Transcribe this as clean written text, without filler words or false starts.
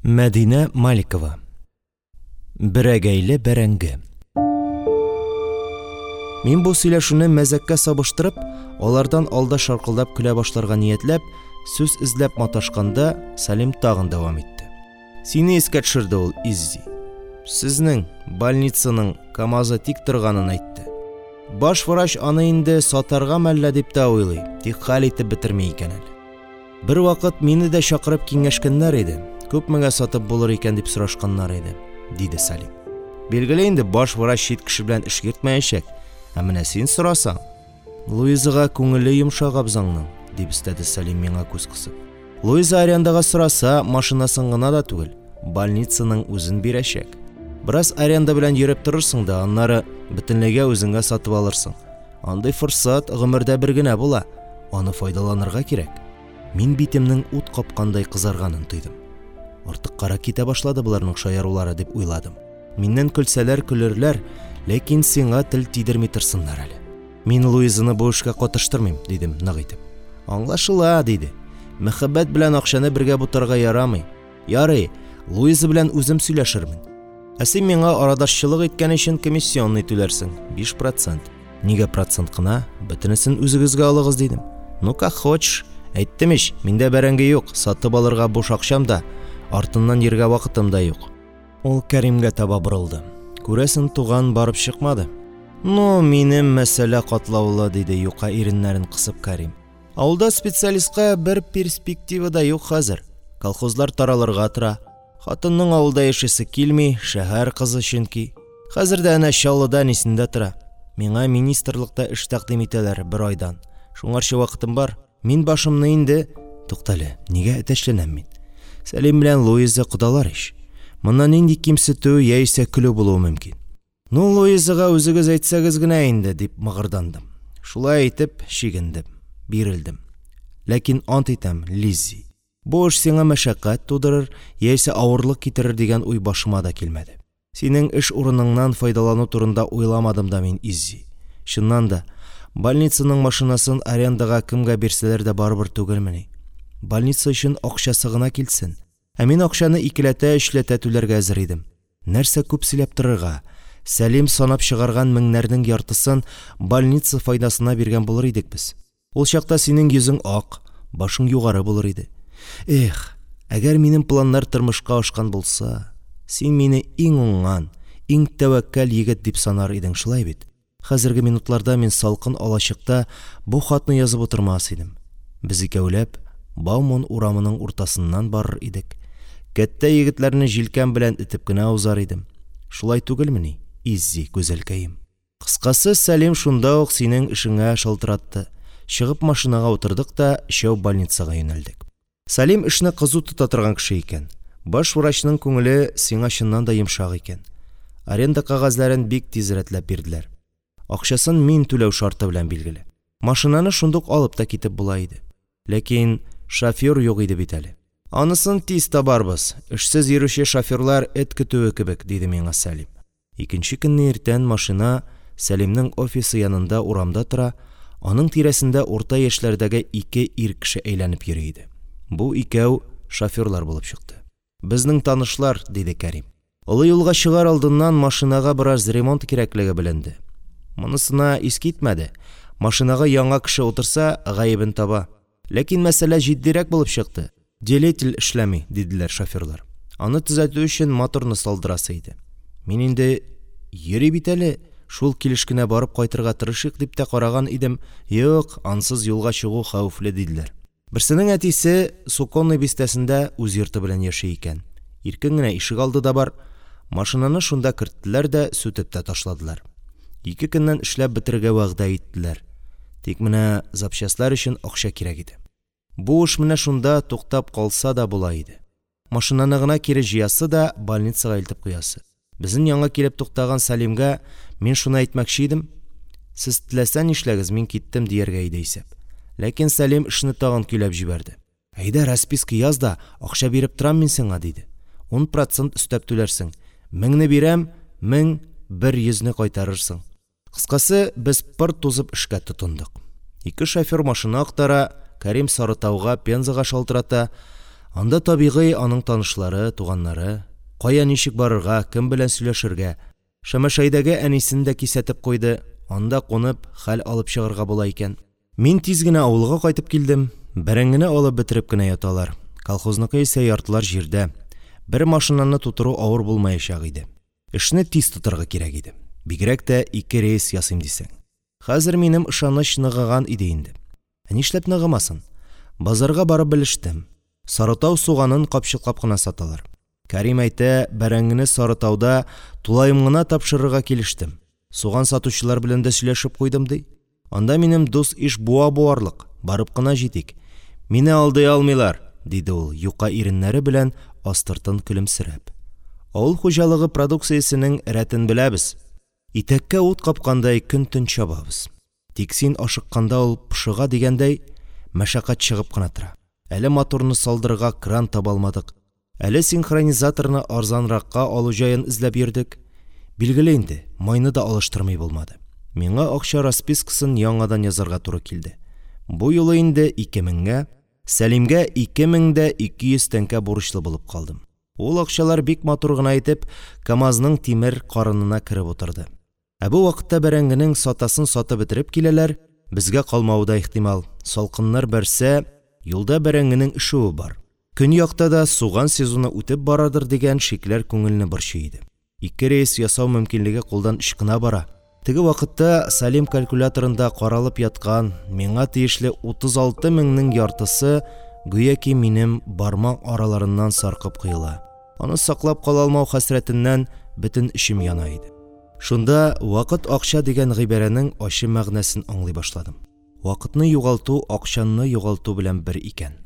Мәдинә Маликова. Берәгәйле бәрәңге. Мин бу сөйләшүне мәзәккә сабыштырып, алардан алда шаркылдап көлә башларга ниятләп, сүз эзләп маташканда, Сәлим тагын дәвам итте. Сине искә төшерде ул Иззи. Сезнең больницаның КамАЗы тик торганын әйтте. Баш врач аны инде сатарга мәллә дип тә уйлый, тик хәл итеп бетерми икән әле. Бер вакыт мине дә чакырып киңәшкәннәр иде. Күпмегә сатып булыр икән дип сорашканнар иде, диде Сәлим. Билгеле инде баш врач чит кеше белән эш йөртмәячәк. Ә менә син сорасаң, Луизага күңеле йомшак абзаңның, дип истәде Сәлим миңа күз кысып. Луиза арендага сораса, машинасын гына да түгел, больницаның үзен бирәчәк. Бераз аренда белән йөреп торырсың да, аннары бөтенләйгә үзеңә сатып алырсың. Андый форсат гомердә бер генә була, аны файдаланырга кирәк. Мин битемнең ут капкандай кызарганын тойдым. Артык кара китә башлады буларның шаярулары дип уйладым. Миннән көлсәләр көлерләр, ләкин сиңа тел тидерми торсыннар әле. Мин Луизаны бу эшкә катыштырмыйм, дидем нык итеп. Аңлашыла, диде. Мәхәббәт белән акчаны бергә бутарга ярамый. Ярый, Луиза белән үзем сөйләшермен. Ә син миңа арадашчылык иткән өчен комиссионный түләрсең, 5%. Нигә процент кына? Бөтенесен үзегезгә алыгыз, дидем. Ну как хочешь. Әйттем ич, миндә бәрәңге юк, сатып алырга буш акчам да, артыннан йөргә вакытым да юк. Ул Кәримгә таба борылды. Күрәсең, туган барып чыкмады. Ну, минем мәсьәлә катлаулы, диде юка иреннәрен кысып Кәрим. Авылда специалистка бер перспектива да юк хәзер. Колхозлар таралырга тора. Хатынның авылда яшәсе килми, шәһәр кызы чөнки. Хәзердә әнә Чаллыда нисендә тора. Миңа министрлыкта эш тәкъдим итәләр 1 айдан. Шуңарчы вакытым бар. Мин башымны инде... Туктале, нигә әтәчләнәм мин? Сәлим белән Луиза кудалар иш. Моннан инде кимсетү яисә көлү булуы мөмкин. Ну, Луизага үзегез әйтсәгез генә инде, дип мыгырдандым. Шулай әйтеп, шигендем, бирелдем. Ләкин ант итәм, Лиззи, бу эш сиңа мәшәкать тудырыр, яисә авырлык китерер дигән уй башыма да килмәде. Синең эш урыныңнан файдалану турында уйламадым да мин, Иззи. Чыннан да, больницаның машинасын арендага кемгә бирсәләр дә барыбер түгелмени. Больница өчен акчасы гына килсен. Ә мин акчаны икеләтә эшләтә түләргә әзер идем. Нәрсә күп сөйләп торырга? Сәлим санап чыгарган меңнәрнең яртысын больница файдасына биргән булыр идек без. Ул чакта синең йөзең ак, башың югары булыр иде. Эх, әгәр минем планнар тормышка ашкан булса, син мине иң уңган, иң тәвәккәл егет дип санар идең, шулай бит? Хәзерге минутларда мин салкын алачыкта бу хатны язып утырмас идем. Без икәүләп Баумон урамының уртасыннан барыр идек. Кәттә егетләрне җилкән белән итеп кенә узар идем. Шулай түгелмени, Иззи күзәлкәем? Кыскасы, Сәлим шунда ук синең эшеңә шалтыратты. Чыгып машинага утырдык та шәү больницага юнәлдек. Сәлим эшне кызу тота торган кеше икән. Баш врачның күңеле сиңа чыннан да йомшак икән. Аренда кагазларын бик тиз рәтләп бирделәр. Акчасын мин түләү шарты белән билгеле. Машинаны шундук алып та китеп була иде. Ләкин шофер юк иде бит әле. Анысын тиз табарбыз. Эшсез йөрүче шоферлар эт көтүе кебек, диде миңа Сәлим. Икенче көнне иртән машина Сәлимнең офисы янында урамда тора, аның тирәсендә урта яшьләрдәге 2 ир кеше әйләнеп йөри иде. Бу икәү шоферлар булып чыкты. Безнең танышлар, диде Кәрим. Олы юлга чыгар алдыннан машинага бераз ремонт кирәклеге беленде. Монысына ис китмәде. Машинага яңа кеше утырса, гаебен таба. Ләкин мәсьәлә җитдирәк булып чыкты. Двигатель эшләми, диделәр шоферлар. Аны төзәтү өчен моторны салдырасы иде. Мин инде йөри бит әле, шул килешкенә барып кайтырга тырышыйк дип тә караган идем. Юк, ансыз юлга чыгу хәвефле, диделәр. Берсенең әтисе Суконный бистәсендә үз йорты белән яши икән. Иркен генә ишек алды да бар. Машинаны шунда керттеләр дә сүтеп тә ташладылар. 2 көннән эшләп бетерергә вәгъдә иттеләр. Тик менә запчастлар өчен акча кирәк иде. Бу эш менә шунда туктап калса да була иде. Машинаны гына кире җыясы да больницага илтеп куясы. Безнең яңа килеп туктаган Сәлимгә мин шуны әйтмәкче идем. Сез теләсәң нишләгез, мин киттем дияргә иде исәп. Ләкин Сәлим эшне тагын көйләп җибәрде. Әйдә, расписка яз да, акча биреп торам мин сиңа, диде. 10% өстәп түләрсең. 1000-не бирәм, 1000 100-не кайтарырсың. Кыскасы, без пыр тузып эшкә тотындык. 2 шофер машина актара, Кәрим Сарытауга, Пензага шалтырата, Анда табигый аның танышлары, туганнары, кая ничек барырга, кем белән сөйләшергә. Шәмәшәйдәге әнисен дә кисәтеп куйды. Анда кунып, хәл алып чыгарга була икән. Мин тиз генә авылга кайтып килдем. Бәрәңгене алып бетереп кенә яталар. Колхозныкы исә яртылар җирдә. Бер машинаны тутыру авыр булмаячак иде. Эшне тиз тутырга кирәк иде. Бигрәк тә 2 рейс ясыйм дисәң. Хәзер минем ышаныч ныгыган иде инде. Нишләп ныгымасын? Базарга барып белештем. Сарытау суганын капчыклап кына саталар. Кәрим әйтә, бәрәңгене Сарытауда тулайым гына тапшырырга килештем. Суган сатучылар белән дә сөйләшеп куйдым ди. Анда минем дус иш буарлык, барып кына җитик. Мине алдый алмыйлар, диде ул, юка иреннәре белән астыртын көлемсерәп. Авыл хуҗалыгы продукциясенең рәтен беләбез. Итәккә ут капкандай көн-төн чабабыз. Тик син ашыкканда ул пышыга дигәндәй мәшәкать чыгып кына тора. Әле моторны салдырырга кран таба алмадык. Әле синхронизаторны арзанракка алу җаен эзләп йөрдек. Билгеле инде, майны да алыштырмый булмады. Миңа акча распискасын яңадан язарга туры килде. Бу юлы инде 2000-гә, Сәлимгә 2200 тәңкә бурычлы булып калдым. Ул акчалар бик матур гына итеп КамАЗның тимер карынына кереп утырды. Бу вакытта бәрәңгенең сатасын сатып бетереп киләләр, безгә калмауы да ихтимал. Салкыннар бәрсә, юлда бәрәңгенең ишүе бар. Көньякта да суган сезоны үтеп барадыр дигән шикләр күңелне борчый иде. 2 рейс ясау мөмкинлеге кулдан ышкына бара. Теге вакытта Салим калькуляторында каралып яткан миңа тиешле 36 меңнең яртысы гүяки минем бармак араларыннан саркып кыйла. Аны саклап кала алмау хәсрәтеннән бөтен ишем яна иде. Шунда вакыт акча дигән гыйбарәнең ачы мәгънәсен аңлый башладым. Вакытны югалту акчаны югалту белән бер икән.